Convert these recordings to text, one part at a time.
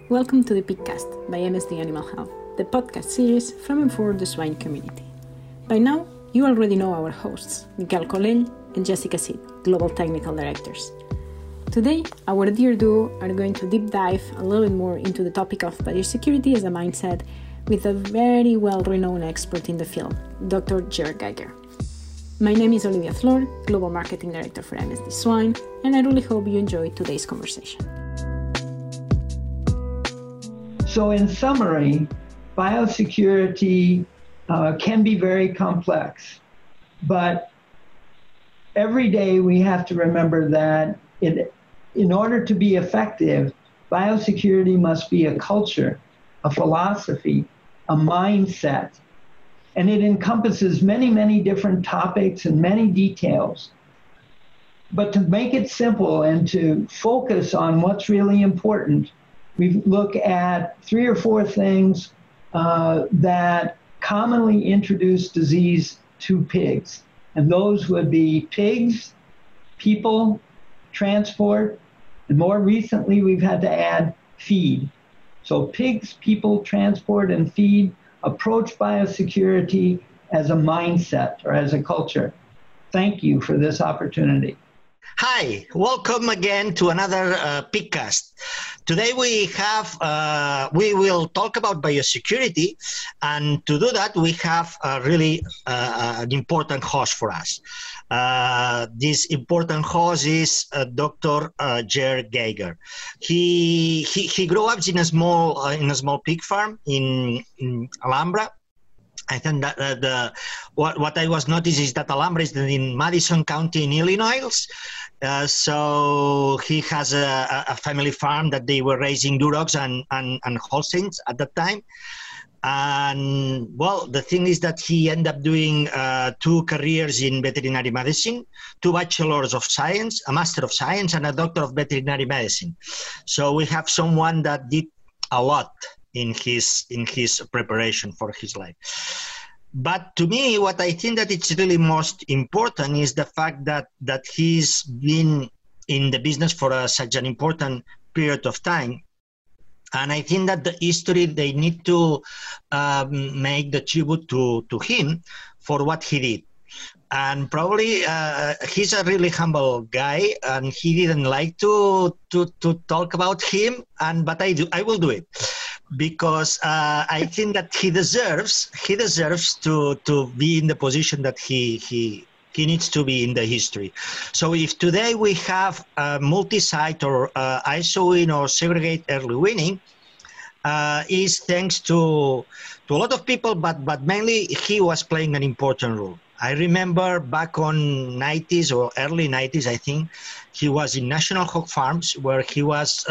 Welcome to the Pigcast by MSD Animal Health, the podcast series from and for the swine community. By now, you already know our hosts, Miguel Colell and Jessica Cid, Global Technical Directors. Today, our dear duo are going to deep dive a little bit more into the topic of biosecurity as a mindset with a very well-renowned expert in the field, Dr. Jared Geiger. My name is Olivia Flor, Global Marketing Director for MSD Swine, and I really hope you enjoy today's conversation. So in summary, biosecurity can be very complex, but every day we have to remember that in order to be effective, biosecurity must be a culture, a philosophy, a mindset, and it encompasses many, many different topics and many details. But to make it simple and to focus on what's really important, we look at 3 or 4 things that commonly introduce disease to pigs. And those would be pigs, people, transport, and more recently we've had to add feed. So pigs, people, transport, and feed approach biosecurity as a mindset or as a culture. Thank you for this opportunity. Hi, welcome again to another Pigcast. Today we will talk about biosecurity, and to do that we have really an important host for us. This important host is Dr. Jared Geiger. He grew up in a small pig farm in Alhambra. I think that what I was noticing is that Alhambra is in Madison County in Illinois. So he has a family farm that they were raising Durocs and Holsteins at that time. And well, the thing is that he ended up doing 2 careers in veterinary medicine, 2 bachelors of science, a master of science, and a doctor of veterinary medicine. So we have someone that did a lot in his preparation for his life. But to me, what I think that it's really most important is the fact that he's been in the business for such an important period of time. And I think that the history, they need to make the tribute to him for what he did. And probably he's a really humble guy, and he didn't like to talk about him, but I will do it. Because I think that he deserves to be in the position that he needs to be in the history. So if today we have multi-site or ISO-in or segregate early weaning, is thanks to a lot of people, but mainly he was playing an important role. I remember back on 90s or early 90s, I think, he was in National Hog Farms where he was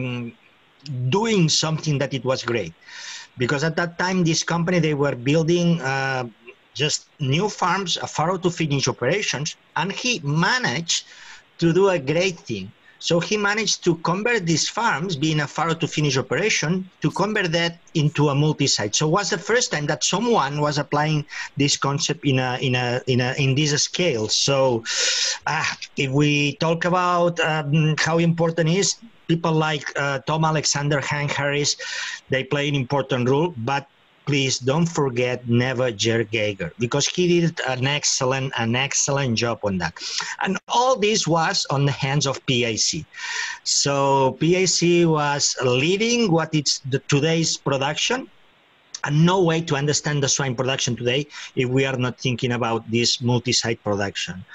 doing something that it was great, because at that time this company, they were building just new farms, farrow to finish operations, and he managed to do a great thing. So he managed to convert these farms, being a farrow to finish operation, to convert that into a multi-site. So it was the first time that someone was applying this concept in this scale. So if we talk about how important it is, people like Tom Alexander, Hank Harris, they play an important role, but please don't forget never Jared Geiger, because he did an excellent job on that. And all this was on the hands of PIC. So PIC was leading what is today's production, and no way to understand the swine production today if we are not thinking about this multi-site production.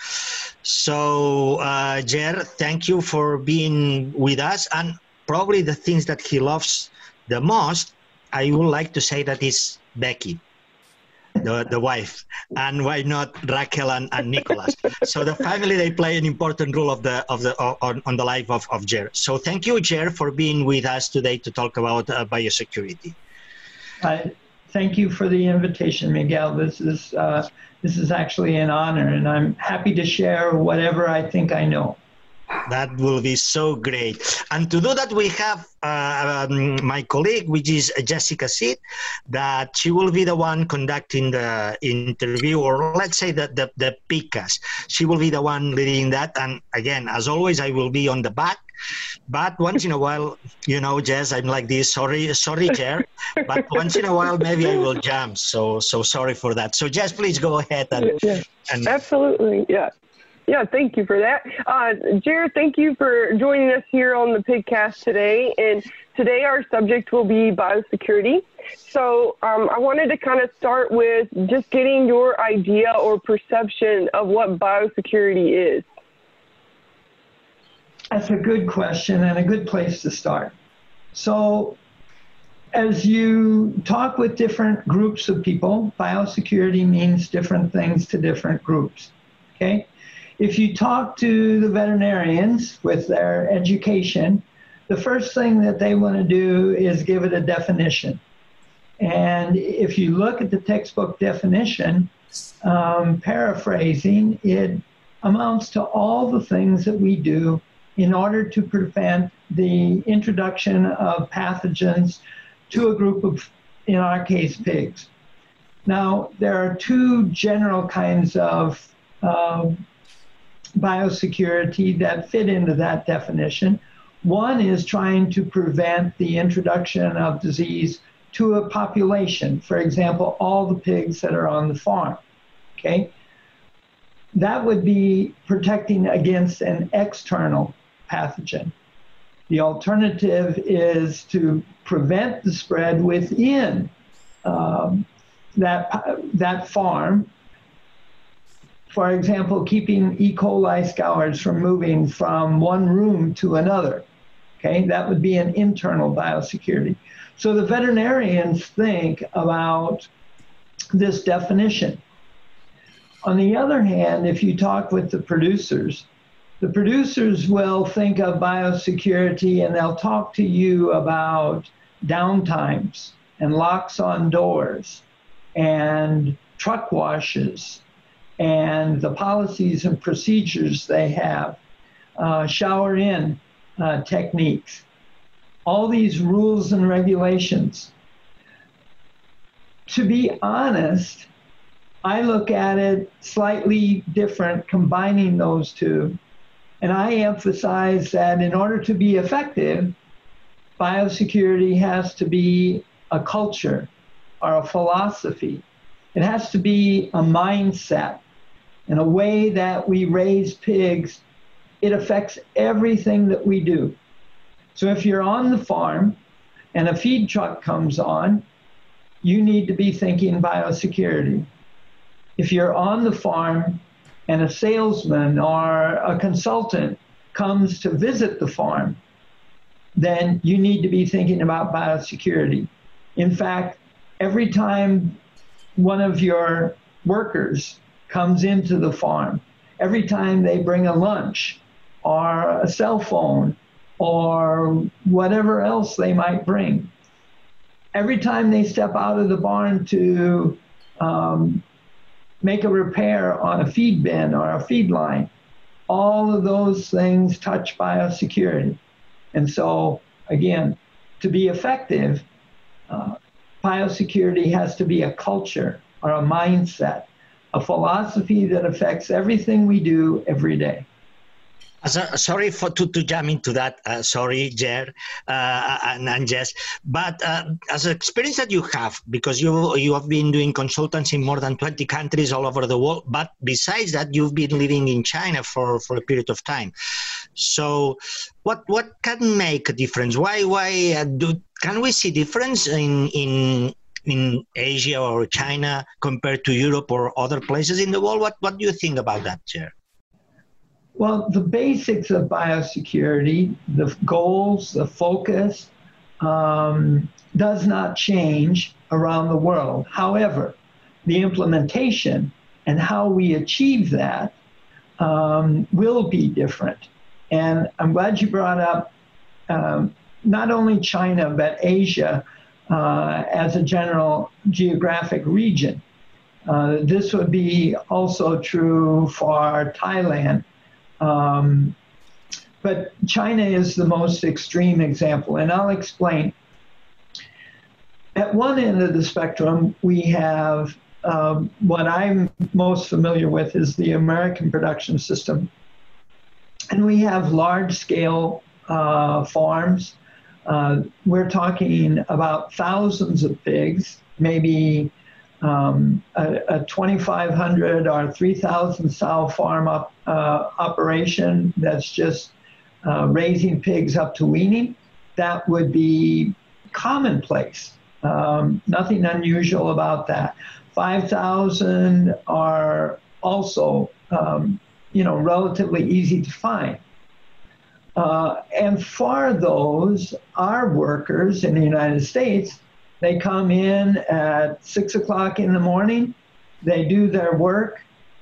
So Jared, thank you for being with us. And probably the things that he loves the most, I would like to say that is Becky, the wife, and why not Raquel and Nicholas. So the family, they play an important role on the life of Jared. So thank you, Jared, for being with us today to talk about biosecurity. Thank you for the invitation, Miguel. This is actually an honor, and I'm happy to share whatever I think I know. That will be so great. And to do that, we have my colleague, which is Jessica Sid, that she will be the one conducting the interview, or let's say the PICAS. She will be the one leading that. And again, as always, I will be on the back. But once in a while, you know, Jess, I'm like this. Sorry, Chair. But once in a while, maybe I will jump. So sorry for that. So Jess, please go ahead. And Absolutely, yeah. Yeah, thank you for that. Jared, thank you for joining us here on the PIGcast today. And today our subject will be biosecurity. So I wanted to kind of start with just getting your idea or perception of what biosecurity is. That's a good question and a good place to start. So as you talk with different groups of people, biosecurity means different things to different groups, okay? If you talk to the veterinarians with their education, the first thing that they want to do is give it a definition. And if you look at the textbook definition, paraphrasing, it amounts to all the things that we do in order to prevent the introduction of pathogens to a group of, in our case, pigs. Now, there are two general kinds of biosecurity that fit into that definition. One is trying to prevent the introduction of disease to a population, for example, all the pigs that are on the farm, okay? That would be protecting against an external pathogen. The alternative is to prevent the spread within that farm. For example, keeping E. coli scours from moving from one room to another. Okay, that would be an internal biosecurity. So the veterinarians think about this definition. On the other hand, if you talk with the producers will think of biosecurity and they'll talk to you about downtimes and locks on doors and truck washes and the policies and procedures they have, shower-in techniques, all these rules and regulations. To be honest, I look at it slightly different, combining those two, and I emphasize that in order to be effective, biosecurity has to be a culture or a philosophy. It has to be a mindset. And a way that we raise pigs, it affects everything that we do. So if you're on the farm and a feed truck comes on, you need to be thinking biosecurity. If you're on the farm and a salesman or a consultant comes to visit the farm, then you need to be thinking about biosecurity. In fact, every time one of your workers comes into the farm, every time they bring a lunch or a cell phone or whatever else they might bring, every time they step out of the barn to make a repair on a feed bin or a feed line, all of those things touch biosecurity. And so, again, to be effective, biosecurity has to be a culture or a mindset, a philosophy that affects everything we do every day. Sorry to jump into that. Sorry, Jer and Jess. But as an experience that you have, because you have been doing consultants in more than 20 countries all over the world, but besides that, you've been living in China for a period of time. So what can make a difference? Can we see difference in Asia or China compared to Europe or other places in the world? What do you think about that, Jer? Well, the basics of biosecurity, the goals, the focus, does not change around the world. However, the implementation and how we achieve that will be different. And I'm glad you brought up not only China, but Asia as a general geographic region. This would be also true for Thailand. but China is the most extreme example, and I'll explain. At one end of the spectrum, we have what I'm most familiar with is the American production system. And we have large-scale farms. We're talking about thousands of pigs, maybe a 2,500 or 3,000 sow farm operation that's just raising pigs up to weaning. That would be commonplace. Nothing unusual about that. 5,000 are also, relatively easy to find. And for those, our workers in the United States, they come in at 6 o'clock in the morning, they do their work.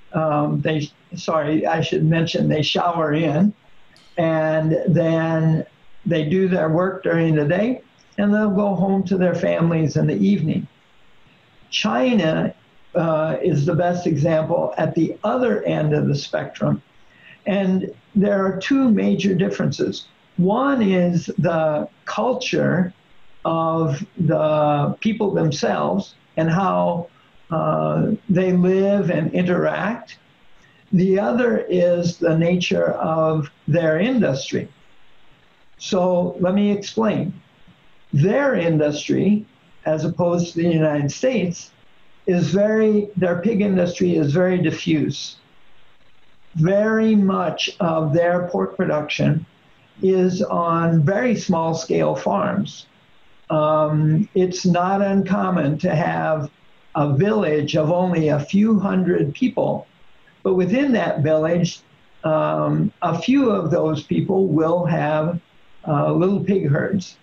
I should mention they shower in, and then they do their work during the day, and they'll go home to their families in the evening. China is the best example at the other end of the spectrum. And there are two major differences. One is the culture of the people themselves and how they live and interact. The other is the nature of their industry. So let me explain. Their industry, as opposed to the United States, their pig industry is very diffuse. Very much of their pork production is on very small scale farms. It's not uncommon to have a village of only a few hundred people, but within that village, a few of those people will have little pig herds,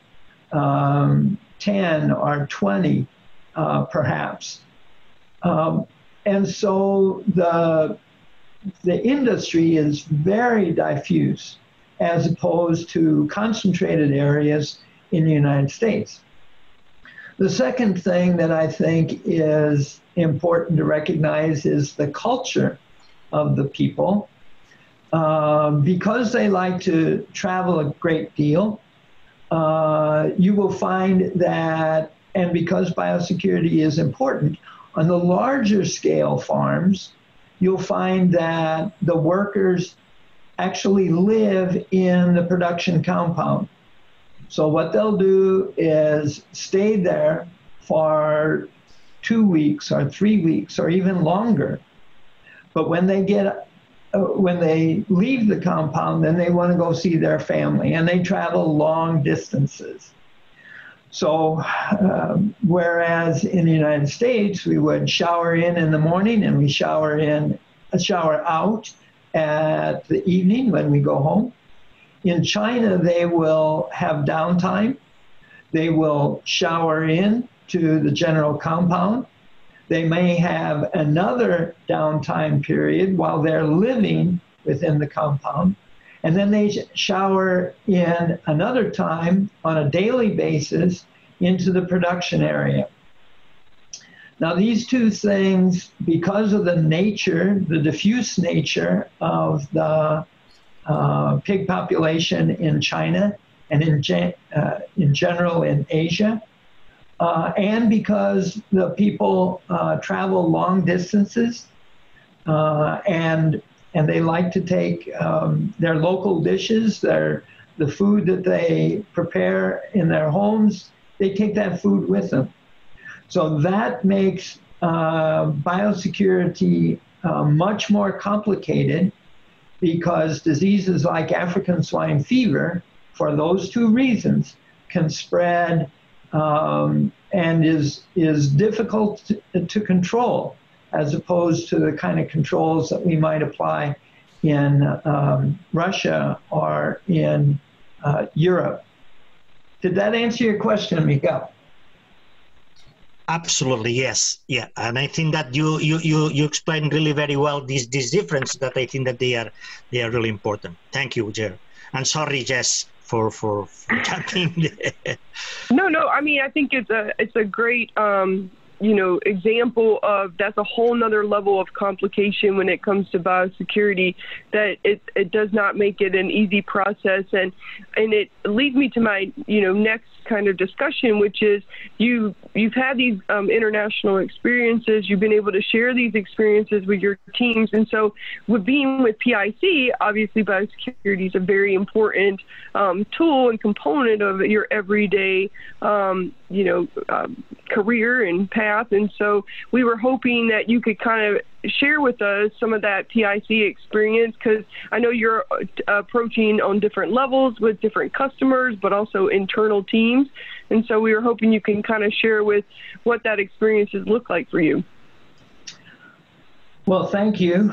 10 or 20 perhaps. And so the industry is very diffuse as opposed to concentrated areas in the United States. The second thing that I think is important to recognize is the culture of the people. Because they like to travel a great deal, you will find that, and because biosecurity is important, on the larger scale farms, you'll find that the workers actually live in the production compound. So what they'll do is stay there for 2 weeks or 3 weeks or even longer. But when they leave the compound, then they want to go see their family, and they travel long distances. So whereas in the United States, we would shower in the morning and we shower out at the evening when we go home. In China, they will have downtime. They will shower in to the general compound. They may have another downtime period while they're living within the compound. And then they shower in another time on a daily basis into the production area. Now, these two things, because of the diffuse nature of the pig population in China and in general in Asia, and because the people travel long distances and they like to take their local dishes, the food that they prepare in their homes, they take that food with them. So that makes biosecurity much more complicated, because diseases like African swine fever, for those two reasons, can spread and is difficult to control, as opposed to the kind of controls that we might apply in Russia or in Europe. Did that answer your question, Miguel? Absolutely, yes. Yeah, and I think that you explained really very well this difference, that I think that they are really important. Thank you, Jer. And sorry, Jess, for jumping there. No. I mean, I think it's a great example of that's a whole nother level of complication when it comes to biosecurity, that it does not make it an easy process. And it leads me to my, next kind of discussion, which is you've had these international experiences. You've been able to share these experiences with your teams. And so with being with PIC, obviously biosecurity is a very important tool and component of your everyday, career and path. And so we were hoping that you could kind of share with us some of that PIC experience, because I know you're approaching on different levels with different customers, but also internal teams. And so we were hoping you can kind of share with what that experience has looked like for you. Well, thank you.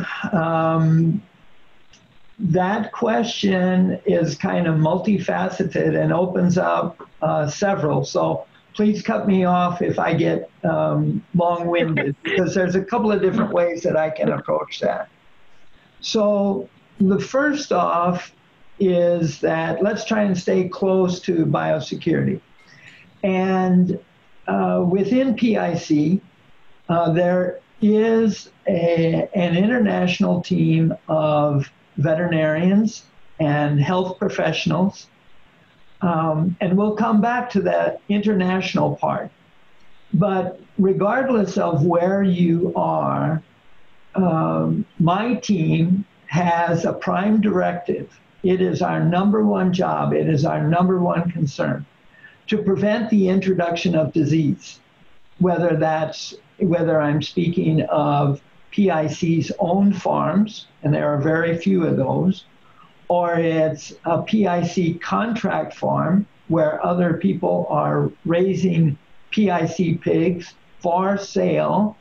That question is kind of multifaceted and opens up several. So please cut me off if I get long-winded, because there's a couple of different ways that I can approach that. So the first off is that let's try and stay close to biosecurity. And within PIC, there is an international team of veterinarians and health professionals. And we'll come back to that international part. But regardless of where you are, my team has a prime directive. It is our number one job. It is our number one concern to prevent the introduction of disease, whether I'm speaking of PIC's own farms, and there are very few of those, or it's a PIC contract farm where other people are raising PIC pigs for sale,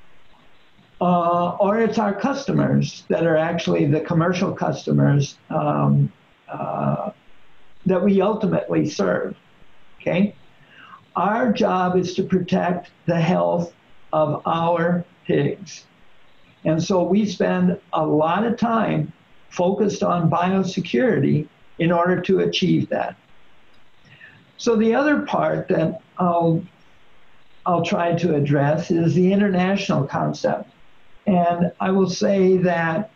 or it's our customers that are actually the commercial customers that we ultimately serve, okay? Our job is to protect the health of our pigs. And so we spend a lot of time focused on biosecurity in order to achieve that. So the other part that I'll try to address is the international concept. And I will say that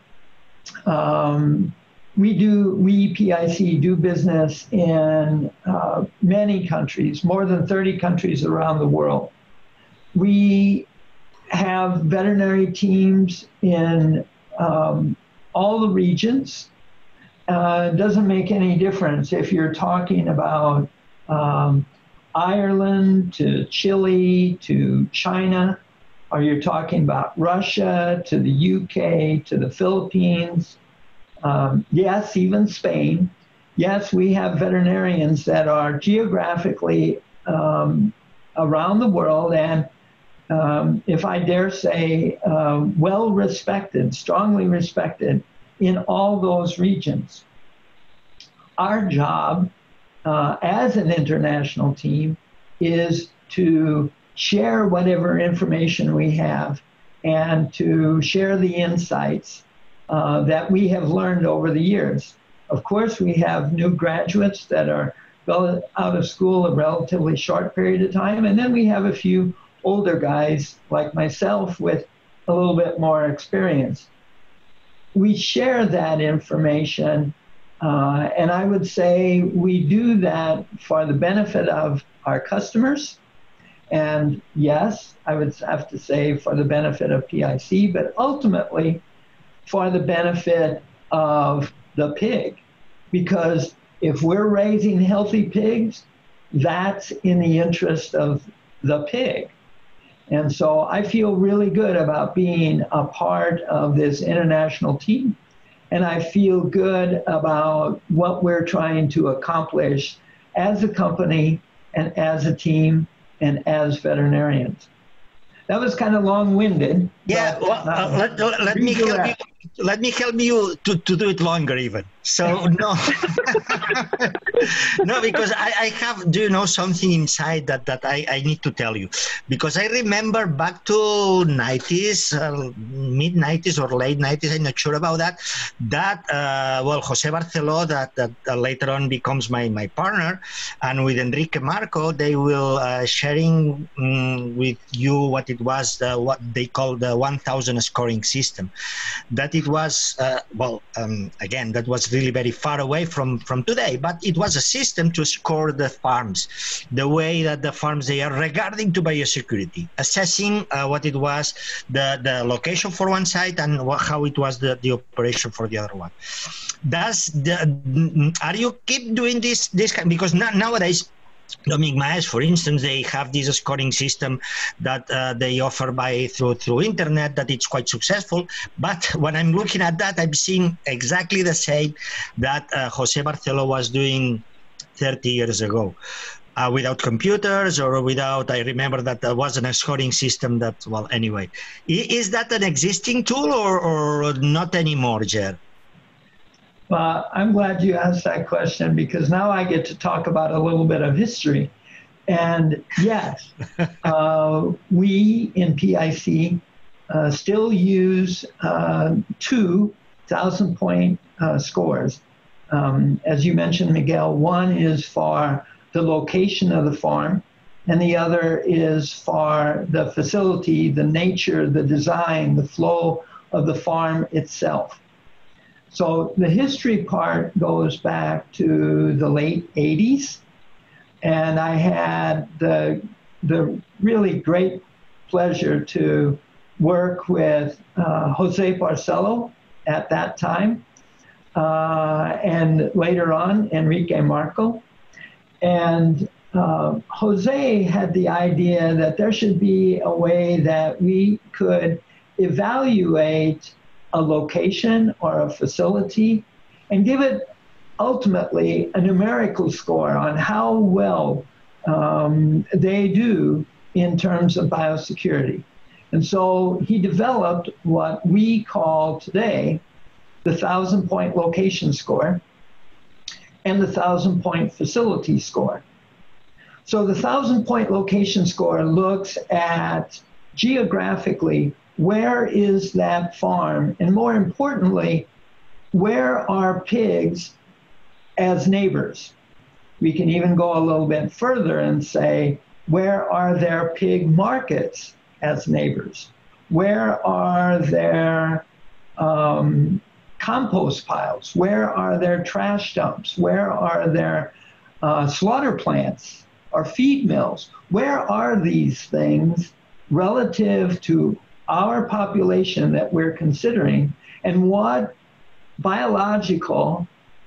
we PIC do business in many countries, more than 30 countries around the world. We have veterinary teams in all the regions. It doesn't make any difference if you're talking about Ireland to Chile to China, or you're talking about Russia to the UK to the Philippines. Yes, even Spain. Yes, we have veterinarians that are geographically around the world, and if I dare say, well respected, strongly respected in all those regions. Our job as an international team is to share whatever information we have and to share the insights that we have learned over the years. Of course, we have new graduates that are out of school a relatively short period of time, and then we have a few older guys like myself with a little bit more experience. We share that information, and I would say we do that for the benefit of our customers, and yes, I would have to say for the benefit of PIC, but ultimately for the benefit of the pig, because if we're raising healthy pigs, that's in the interest of the pig. And so I feel really good about being a part of this international team. And I feel good about what we're trying to accomplish as a company and as a team and as veterinarians. That was kind of long-winded. Yeah, well, let me help you. let me help you to do it longer even. So no, no, because I have, do you know, something inside that I need to tell you, because I remember back to 90s, mid 90s or late 90s, I'm not sure about that, well, Jose Barceló, that later on becomes my partner, and with Enrique Marco, they will sharing with you what it was, what they call the 1000 scoring system. That it was, again, that was really very far away from today, but it was a system to score the farms, the way that the farms they are regarding to biosecurity, assessing what it was, the location for one side and how it was the operation for the other one. Are you keep doing this kind? Because nowadays, Dominic Maes, for instance, they have this scoring system that they offer through internet, that it's quite successful. But when I'm looking at that, I'm seeing exactly the same that Jose Barceló was doing 30 years ago. Without computers or without, I remember that there wasn't a scoring system that, well, anyway. Is that an existing tool or not anymore, Jer? Well, I'm glad you asked that question, because now I get to talk about a little bit of history. And yes, we in PIC still use 2 1,000-point scores. As you mentioned, Miguel, one is for the location of the farm, and the other is for the facility, the nature, the design, the flow of the farm itself. So the history part goes back to the late 80s, and I had the really great pleasure to work with Jose Barceló at that time, and later on Enrique Marco. And Jose had the idea that there should be a way that we could evaluate a location or a facility and give it ultimately a numerical score on how well they do in terms of biosecurity. And so he developed what we call today the 1,000-point location score and the 1,000-point facility score. So the 1,000-point location score looks at geographically, where is that farm? And more importantly, where are pigs as neighbors? We can even go a little bit further and say, where are there pig markets as neighbors? Where are there compost piles? Where are there trash dumps? Where are there slaughter plants or feed mills? Where are these things relative to our population that we're considering, and what biological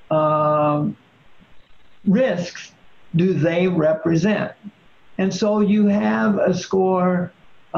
risks do they represent? And so you have a score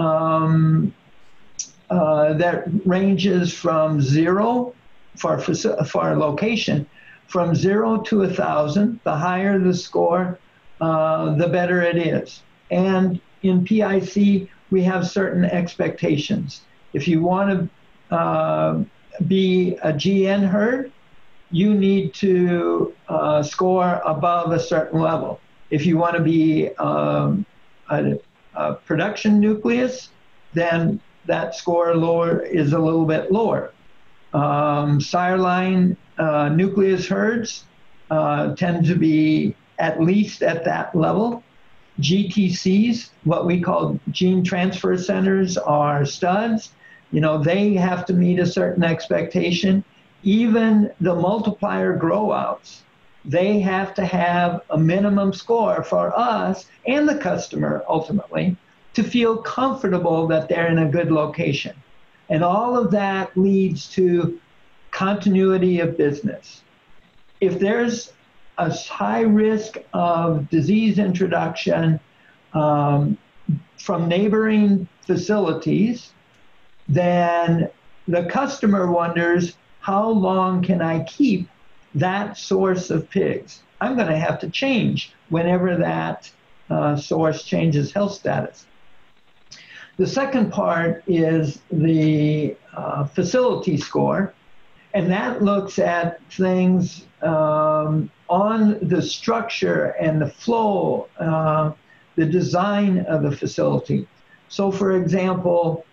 that ranges from 0 for a location, from 0 to 1,000. The higher the score, the better it is. And in PIC, we have certain expectations. If you want to be a GN herd, you need to score above a certain level. If you want to be a production nucleus, then that score lower is a little bit lower. Sireline nucleus herds tend to be at least at that level. GTCs, what we call gene transfer centers, are studs. You know, they have to meet a certain expectation. Even the multiplier growouts, they have to have a minimum score for us and the customer ultimately to feel comfortable that they're in a good location. And all of that leads to continuity of business. If there's a high risk of disease introduction from neighboring facilities, then the customer wonders, how long can I keep that source of pigs? I'm going to have to change whenever that source changes health status. The second part is the facility score, and that looks at things on the structure and the flow, the design of the facility. So, for example,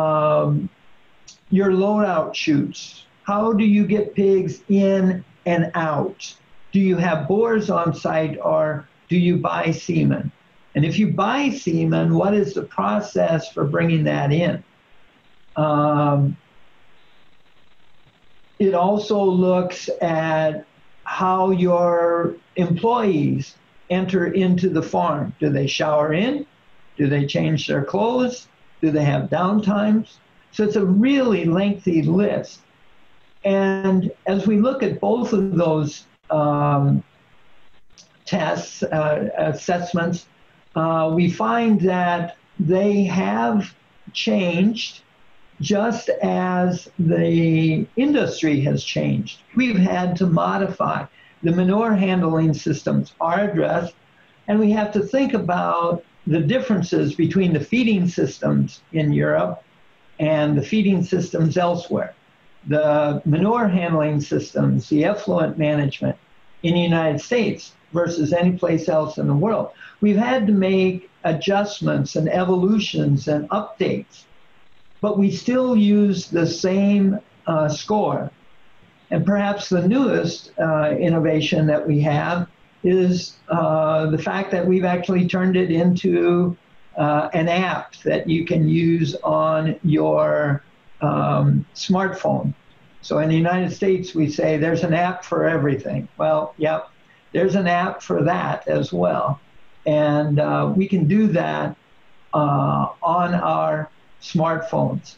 your loadout chutes. How do you get pigs in and out? Do you have boars on site, or do you buy semen? And if you buy semen, what is the process for bringing that in? It also looks at how your employees enter into the farm. Do they shower in? Do they change their clothes? Do they have downtimes? So it's a really lengthy list. And as we look at both of those tests, assessments, we find that they have changed just as the industry has changed. We've had to modify. The manure handling systems are addressed, and we have to think about the differences between the feeding systems in Europe and the feeding systems elsewhere. The manure handling systems, the effluent management in the United States versus any place else in the world. We've had to make adjustments and evolutions and updates, but we still use the same score. And perhaps the newest innovation that we have is the fact that we've actually turned it into an app that you can use on your smartphone. So in the United States, we say there's an app for everything. Well, yep, there's an app for that as well. And we can do that on our smartphones.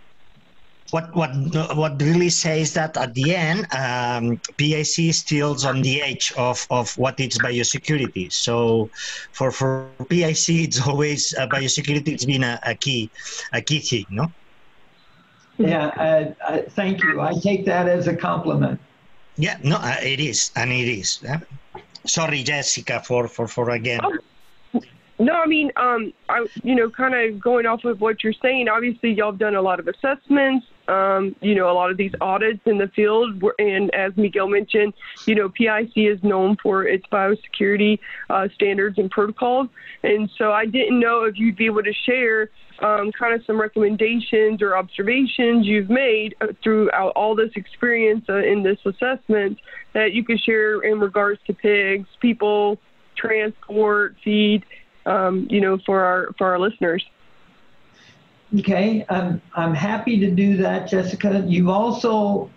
What really says that at the end, PIC is still on the edge of what is biosecurity. So for PIC, it's always biosecurity. It's been a key thing, no? Yeah, thank you. I take that as a compliment. Yeah, no, it is, and it is. Sorry, Jessica, for again. Oh. No, I mean, kind of going off of what you're saying, obviously y'all have done a lot of assessments, a lot of these audits in the field. And as Miguel mentioned, PIC is known for its biosecurity standards and protocols. And so I didn't know if you'd be able to share kind of some recommendations or observations you've made throughout all this experience in this assessment that you could share in regards to pigs, people, transport, feed, for our listeners. Okay, I'm happy to do that, Jessica. You've also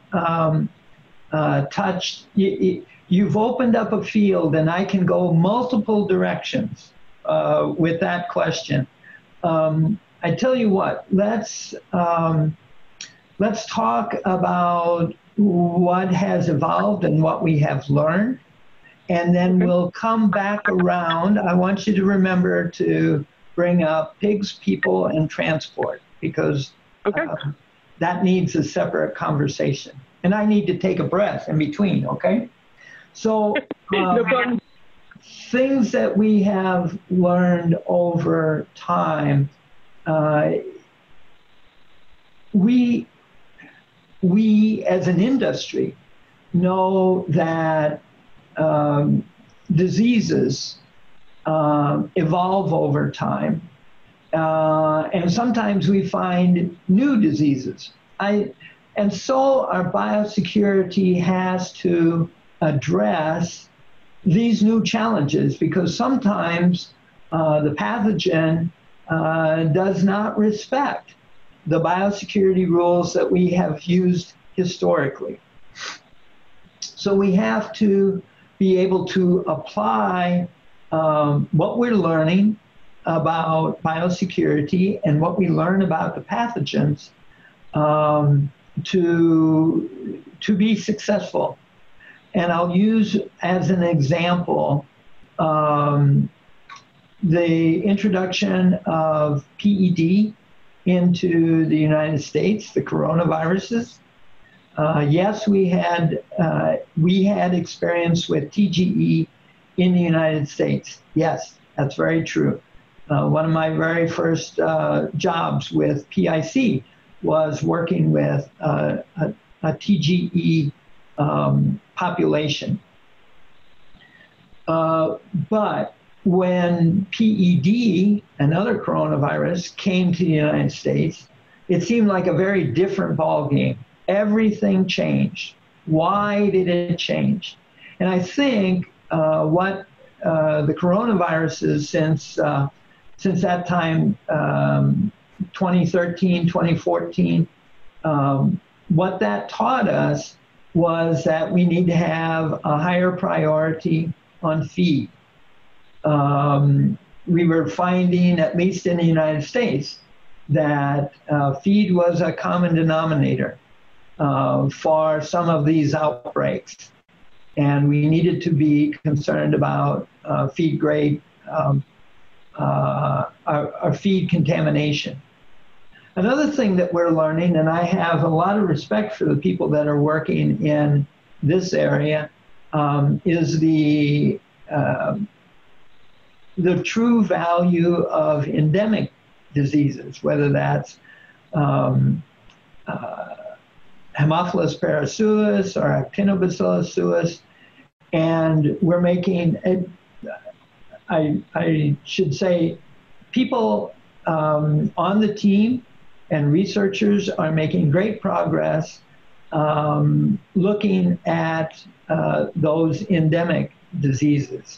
you've opened up a field, and I can go multiple directions with that question. I tell you what, let's talk about what has evolved and what we have learned. And then we'll come back around. I want you to remember to bring up pigs, people, and transport, because that needs a separate conversation. And I need to take a breath in between, okay? So things that we have learned over time, we as an industry know that diseases evolve over time, and sometimes we find new diseases. And so our biosecurity has to address these new challenges, because sometimes the pathogen does not respect the biosecurity rules that we have used historically. So we have to be able to apply what we're learning about biosecurity and what we learn about the pathogens to be successful. And I'll use as an example the introduction of PED into the United States, the coronaviruses. Yes, we had experience with TGE in the United States. Yes, that's very true. One of my very first jobs with PIC was working with a TGE population. But when PED, another coronavirus, came to the United States, it seemed like a very different ballgame. Everything changed. Why did it change? And I think what the coronaviruses since that time, 2013, 2014, what that taught us was that we need to have a higher priority on feed. We were finding, at least in the United States, that feed was a common denominator for some of these outbreaks. And we needed to be concerned about feed grade, our feed contamination. Another thing that we're learning, and I have a lot of respect for the people that are working in this area, is the true value of endemic diseases, whether that's Haemophilus parasuis or Actinobacillus suis, and we're making, I should say, people on the team and researchers are making great progress looking at those endemic diseases.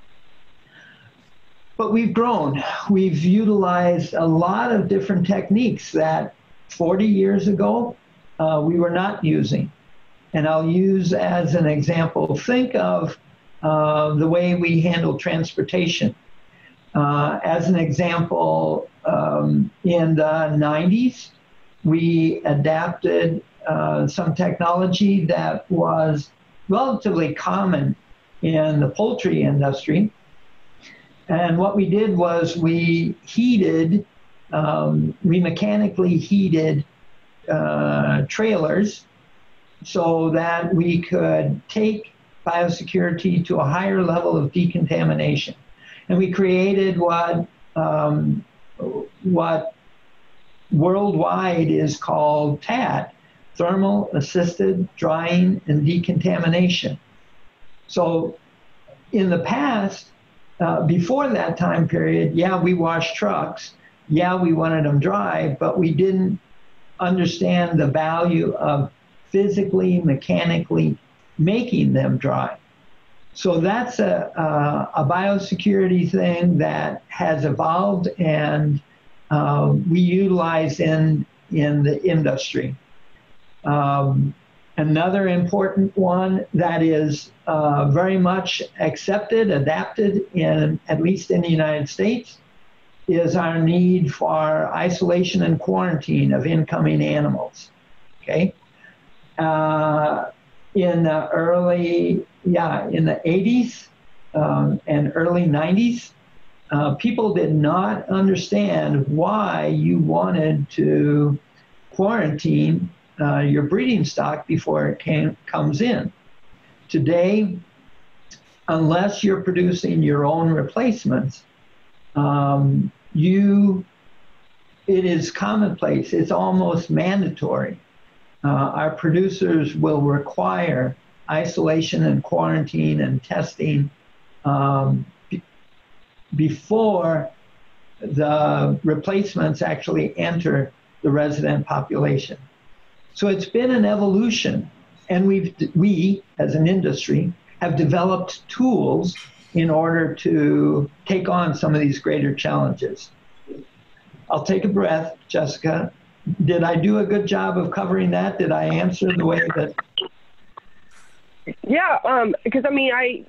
But we've grown. We've utilized a lot of different techniques that 40 years ago we were not using. And I'll use as an example, think of the way we handle transportation. As an example, in the 90s, we adapted some technology that was relatively common in the poultry industry. And what we did was we mechanically heated trailers so that we could take biosecurity to a higher level of decontamination. And we created what worldwide is called TAD, Thermal Assisted Drying and Decontamination. So in the past, before that time period, yeah, we washed trucks, yeah, we wanted them dry, but we didn't understand the value of physically, mechanically making them dry. So that's a biosecurity thing that has evolved and we utilize in the industry. Another important one that is very much accepted, adapted at least in the United States, is our need for isolation and quarantine of incoming animals. Okay, in the 80s and early 90s, people did not understand why you wanted to quarantine your breeding stock before it comes in. Today, unless you're producing your own replacements, it is commonplace. It's almost mandatory. Our producers will require isolation and quarantine and testing before the replacements actually enter the resident population. So it's been an evolution, and we as an industry have developed tools in order to take on some of these greater challenges. I'll take a breath, Jessica. Did I do a good job of covering that? Did I answer the way that? Yeah, because I mean,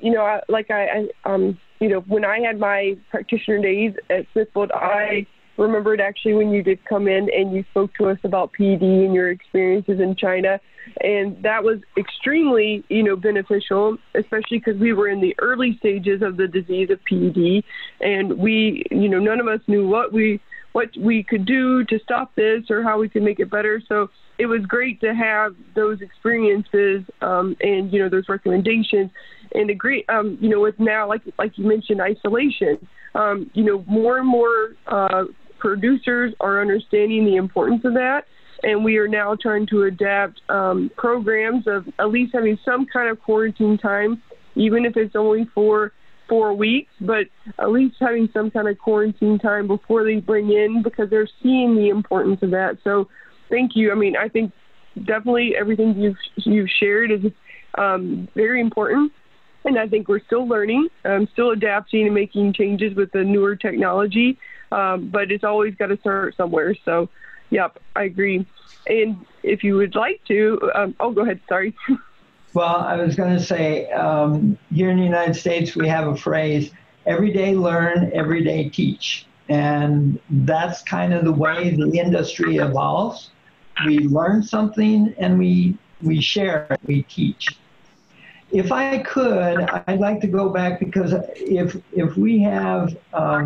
when I had my practitioner days at Smithfield, I remembered actually when you did come in and you spoke to us about PED and your experiences in China. And that was extremely, beneficial, especially because we were in the early stages of the disease of PED. And we, none of us knew what we could do to stop this or how we could make it better. So it was great to have those experiences and, those recommendations. and agree, with now, like you mentioned, isolation, more and more producers are understanding the importance of that. And we are now trying to adapt programs of at least having some kind of quarantine time, even if it's only for 4 weeks, but at least having some kind of quarantine time before they bring in, because they're seeing the importance of that. So thank you. I mean, I think definitely everything you've shared is very important. And I think we're still learning, still adapting and making changes with the newer technology. But it's always got to start somewhere. So, yep, I agree. And if you would like to, go ahead. Sorry. Well, I was going to say, here in the United States, we have a phrase, every day learn, every day teach. And that's kind of the way the industry evolves. We learn something and we share it, we teach. If I could, I'd like to go back, because if we have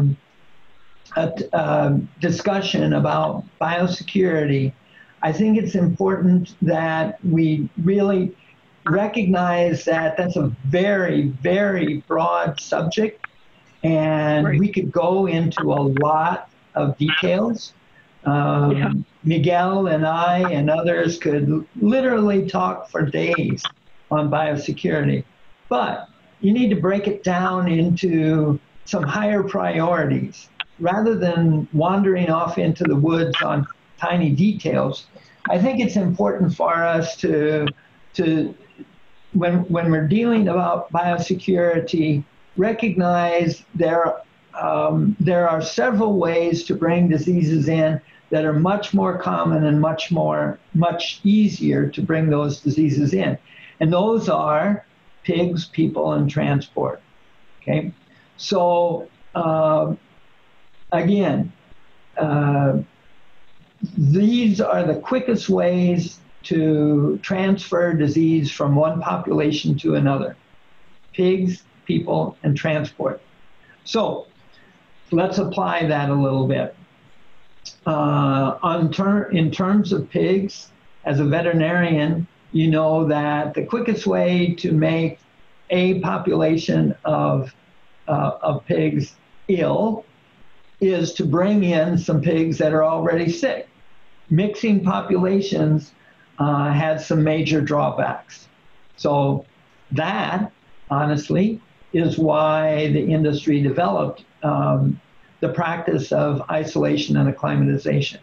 a discussion about biosecurity, I think it's important that we really recognize that that's a very, very broad subject, and Right. we could go into a lot of details. Miguel and I and others could literally talk for days on biosecurity, but you need to break it down into some higher priorities rather than wandering off into the woods on tiny details. I think it's important for us to when we're dealing about biosecurity, recognize there are several ways to bring diseases in that are much more common and much easier to bring those diseases in. And those are pigs, people, and transport. Okay, so again, these are the quickest ways to transfer disease from one population to another: pigs, people, and transport. So let's apply that a little bit. In terms of pigs, as a veterinarian, you know that the quickest way to make a population of pigs ill is to bring in some pigs that are already sick. Mixing populations has some major drawbacks. So that, honestly, is why the industry developed the practice of isolation and acclimatization.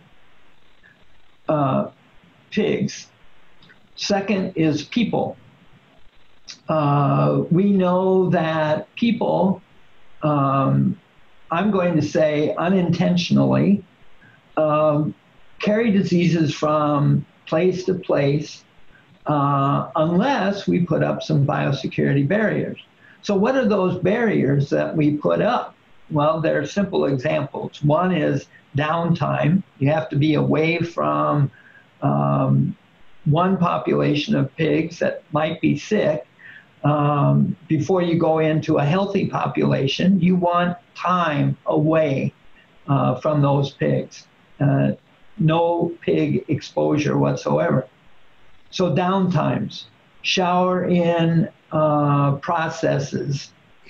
Pigs. Second is people. We know that people, I'm going to say unintentionally, carry diseases from place to place unless we put up some biosecurity barriers. So what are those barriers that we put up? Well, there are simple examples. One is downtime. You have to be away from one population of pigs that might be sick before you go into a healthy population. You want time away from those pigs. No pig exposure whatsoever. So downtimes, shower in processes,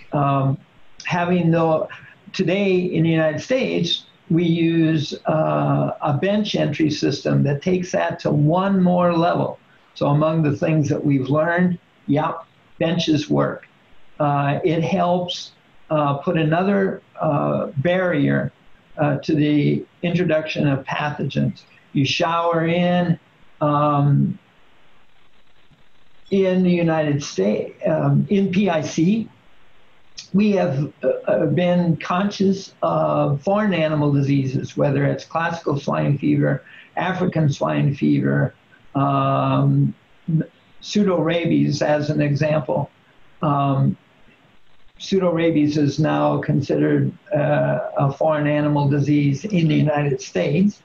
today in the United States, we use a bench entry system that takes that to one more level. So among the things that we've learned, benches work. It helps put another barrier to the introduction of pathogens. You shower in the United States, in PIC, we have been conscious of foreign animal diseases, whether it's classical swine fever, African swine fever, pseudorabies as an example. Pseudorabies is now considered a foreign animal disease in the United States.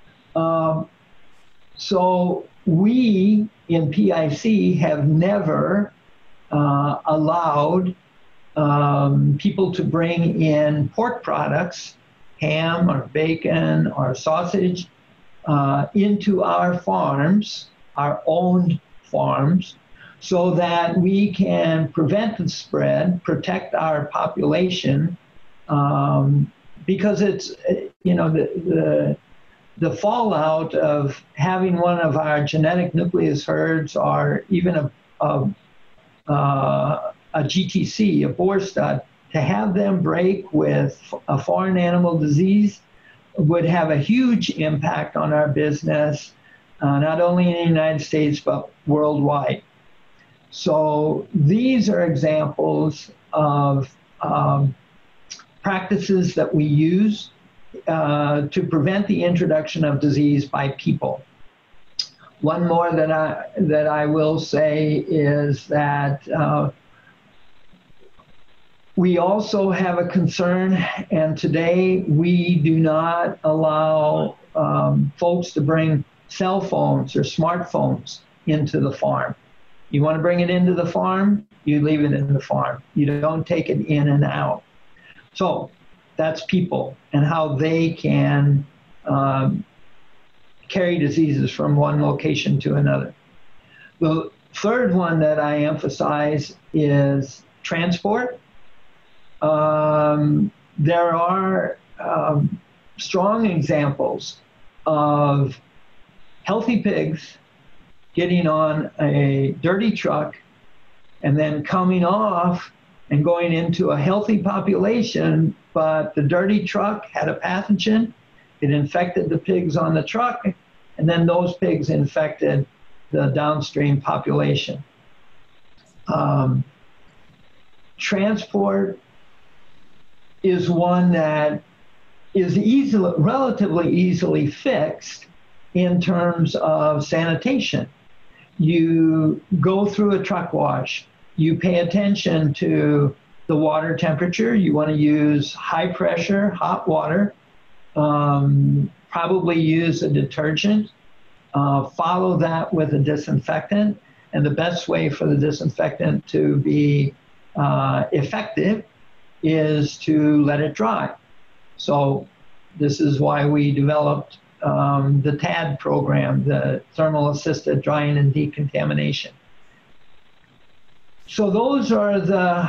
So we in PIC have never allowed people to bring in pork products, ham or bacon or sausage, into our farms, our owned farms, so that we can prevent the spread, protect our population, because it's, the fallout of having one of our genetic nucleus herds, or even a GTC, a boar stud, to have them break with a foreign animal disease would have a huge impact on our business, not only in the United States, but worldwide. So these are examples of practices that we use to prevent the introduction of disease by people. One more that I will say is that we also have a concern, and today we do not allow folks to bring cell phones or smartphones into the farm. You want to bring it into the farm, you leave it in the farm. You don't take it in and out. So that's people and how they can carry diseases from one location to another. The third one that I emphasize is transport. There are strong examples of healthy pigs getting on a dirty truck and then coming off and going into a healthy population, but the dirty truck had a pathogen. It infected the pigs on the truck, and then those pigs infected the downstream population. Transport is one that is relatively easily fixed in terms of sanitation. You go through a truck wash. You pay attention to the water temperature. You want to use high pressure, hot water. Probably use a detergent. Follow that with a disinfectant. And the best way for the disinfectant to be effective is to let it dry. So this is why we developed the TAD program, the Thermal Assisted Drying and Decontamination. So those are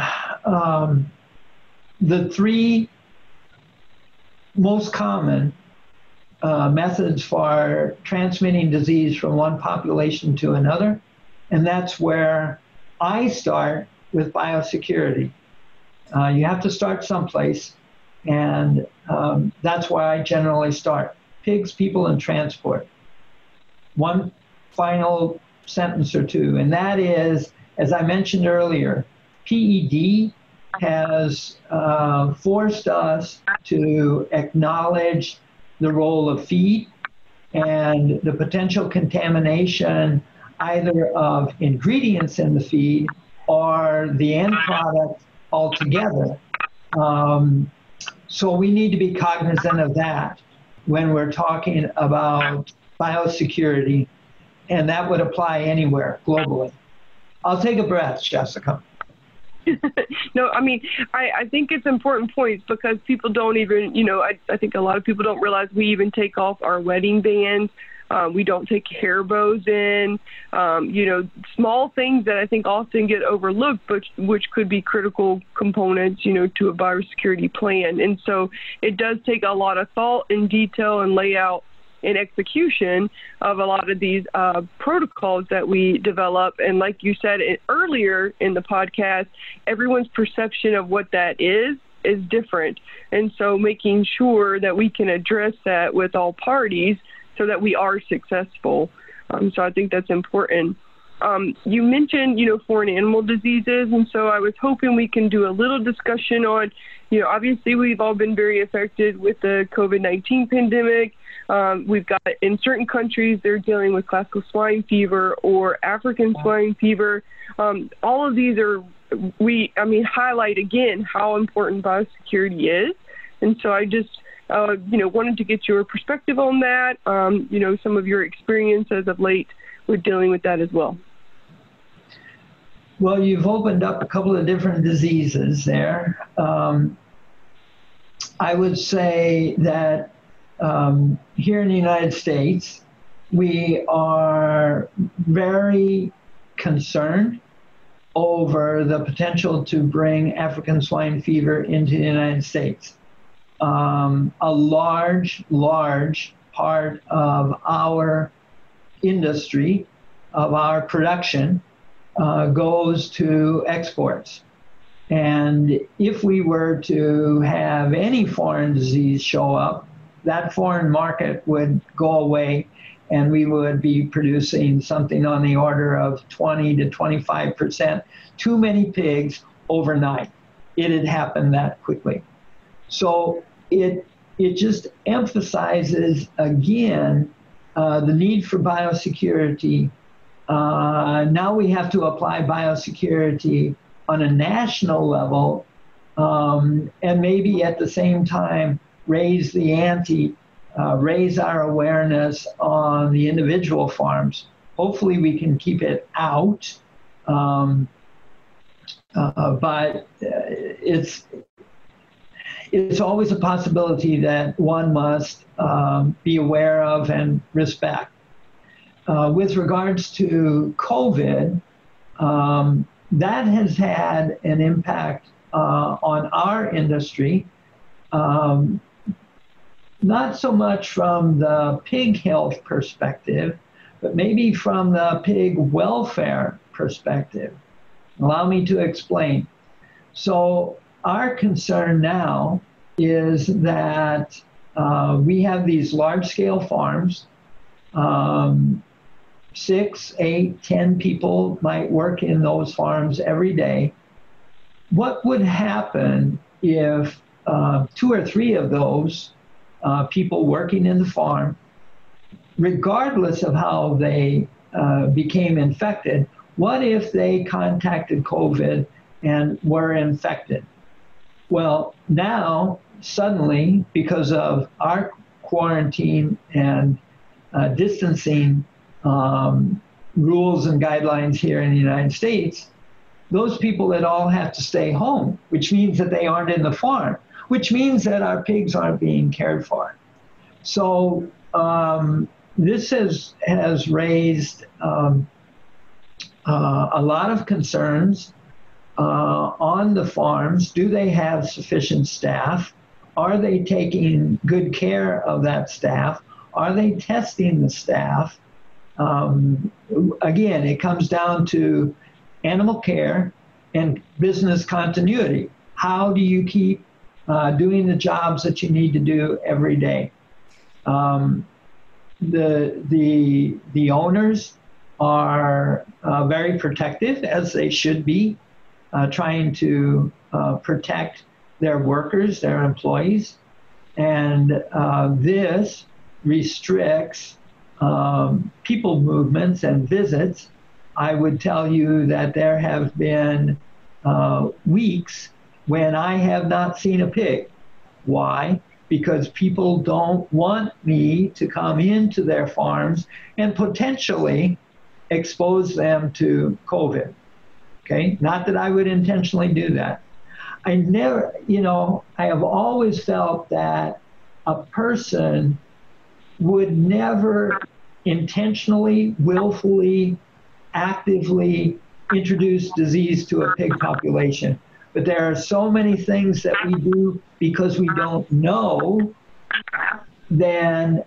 the three most common methods for transmitting disease from one population to another. And that's where I start with biosecurity. You have to start someplace, and that's where I generally start. Pigs, people, and transport. One final sentence or two, and that is, as I mentioned earlier, PED has forced us to acknowledge the role of feed and the potential contamination either of ingredients in the feed or the end product altogether. So we need to be cognizant of that when we're talking about biosecurity, and that would apply anywhere globally. I'll take a breath, Jessica. No, I mean, I think it's important points because people don't even, I think a lot of people don't realize we even take off our wedding bands. We don't take hair bows in, small things that I think often get overlooked, but which could be critical components, to a biosecurity plan. And so it does take a lot of thought and detail and layout and execution of a lot of these protocols that we develop. And like you said earlier in the podcast, everyone's perception of what that is different. And so making sure that we can address that with all parties so that we are successful. So I think that's important. You mentioned, foreign animal diseases, and so I was hoping we can do a little discussion on, obviously we've all been very affected with the COVID-19 pandemic. We've got in certain countries, they're dealing with classical swine fever or African swine fever. All of these highlight again how important biosecurity is. And so I just, wanted to get your perspective on that, some of your experience as of late with dealing with that as well. Well, you've opened up a couple of different diseases there. I would say that here in the United States, we are very concerned over the potential to bring African swine fever into the United States. A large part of our industry, of our production, goes to exports. And if we were to have any foreign disease show up, that foreign market would go away, and we would be producing something on the order of 20 to 25% too many pigs overnight. It had happened that quickly. So it just emphasizes again the need for biosecurity. Now we have to apply biosecurity on a national level, and maybe at the same time raise the ante, raise our awareness on the individual farms. Hopefully we can keep it out, but it's always a possibility that one must be aware of and respect. With regards to COVID, that has had an impact on our industry. Not so much from the pig health perspective, but maybe from the pig welfare perspective. Allow me to explain. So our concern now is that we have these large-scale farms. 6, 8, 10 people might work in those farms every day. What would happen if 2 or 3 of those people working in the farm, regardless of how they became infected, what if they contacted COVID and were infected? Well, now, suddenly, because of our quarantine and distancing rules and guidelines here in the United States, those people that all have to stay home, which means that they aren't in the farm, which means that our pigs aren't being cared for. So this has raised a lot of concerns on the farms. Do they have sufficient staff? Are they taking good care of that staff? Are they testing the staff? Again, it comes down to animal care and business continuity. How do you keep doing the jobs that you need to do every day? The owners are very protective, as they should be, trying to protect their workers, their employees, and this restricts people movements and visits. I would tell you that there have been weeks when I have not seen a pig. Why? Because people don't want me to come into their farms and potentially expose them to COVID. Okay? Not that I would intentionally do that. I have always felt that a person would never intentionally, willfully, actively introduce disease to a pig population. But there are so many things that we do because we don't know, then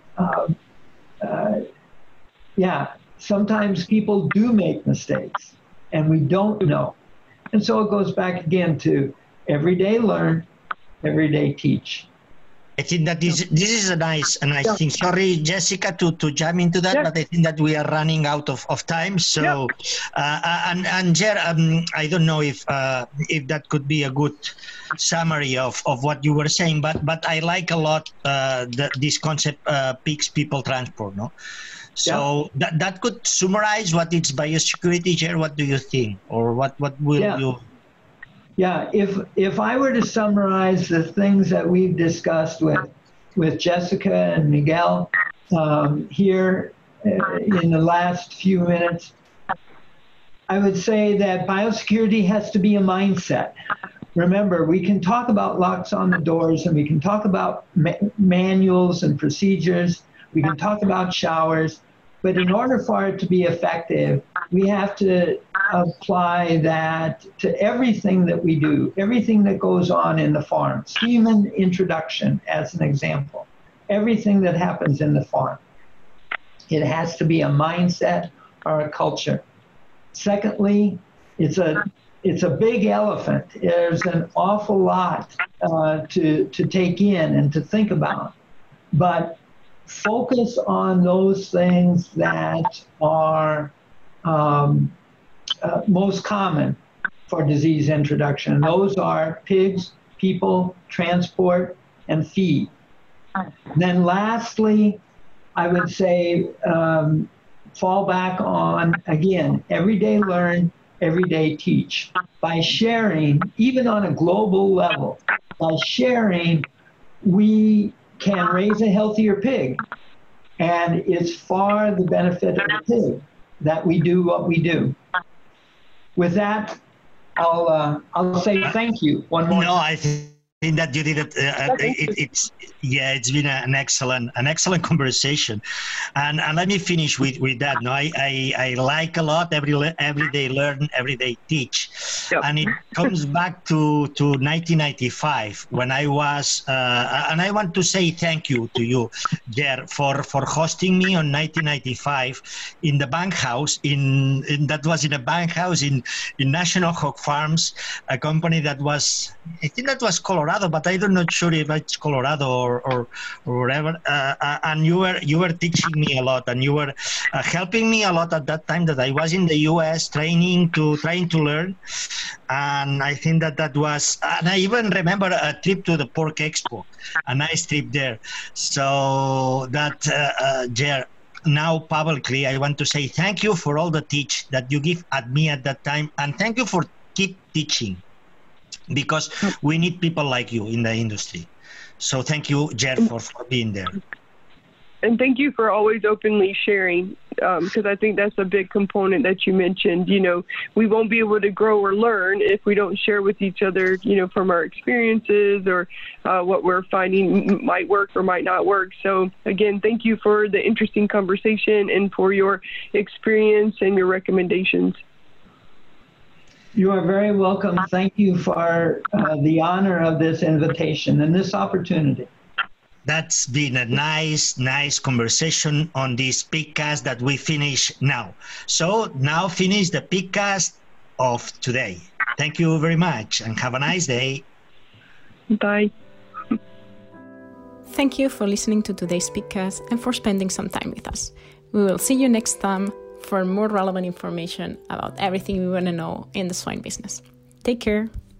sometimes people do make mistakes and we don't know. And so it goes back again to every day learn, every day teach. I think that this is a nice thing. Sorry, Jessica, to jump into that, but I think that we are running out of time. So, and Jer, I don't know if that could be a good summary of what you were saying, but I like a lot this concept, pigs, people, transport. No, so that could summarize what is biosecurity. Jer, what do you think, or what will you? Yeah, if I were to summarize the things that we've discussed with Jessica and Miguel here in the last few minutes, I would say that biosecurity has to be a mindset. Remember, we can talk about locks on the doors, and we can talk about manuals and procedures. We can talk about showers, But in order for it to be effective, we have to apply that to everything that we do, everything that goes on in the farm. Semen introduction, as an example, everything that happens in the farm. It has to be a mindset or a culture. Secondly, it's a big elephant. There's an awful lot to take in and to think about. But focus on those things that are most common for disease introduction. Those are pigs, people, transport, and feed. Then lastly, I would say fall back on, again, everyday learn, everyday teach. By sharing, even on a global level, by sharing, we can raise a healthier pig. And it's for the benefit of the pig that we do what we do. With that, I'll say thank you one more. No, I think that you did it. It's been an excellent conversation, and let me finish with that. No, I like a lot everyday learn, everyday teach, and it comes back to 1995 when I was, and I want to say thank you to you, Ger, for hosting me on 1995 in the bank house that was in a bank house in National Hog Farms, a company that was, I think that was Colorado, but I'm not sure if it's Colorado or wherever. And you were teaching me a lot, and you were helping me a lot at that time that I was in the U.S. trying to learn. And I think that was, and I even remember a trip to the Pork Expo, a nice trip there. So that, Ger, now publicly, I want to say thank you for all the teach that you give at me at that time, and thank you for keep teaching, because we need people like you in the industry. So thank you, Ger, for being there. And thank you for always openly sharing, because I think that's a big component that you mentioned. You know, we won't be able to grow or learn if we don't share with each other, you know, from our experiences or what we're finding might work or might not work. So again, thank you for the interesting conversation and for your experience and your recommendations. You are very welcome. Thank you for the honor of this invitation and this opportunity. That's been a nice conversation on this PigCast that we finish now. So now finish the PigCast of today. Thank you very much and have a nice day. Bye. Thank you for listening to today's PigCast and for spending some time with us. We will see you next time for more relevant information about everything we want to know in the swine business. Take care.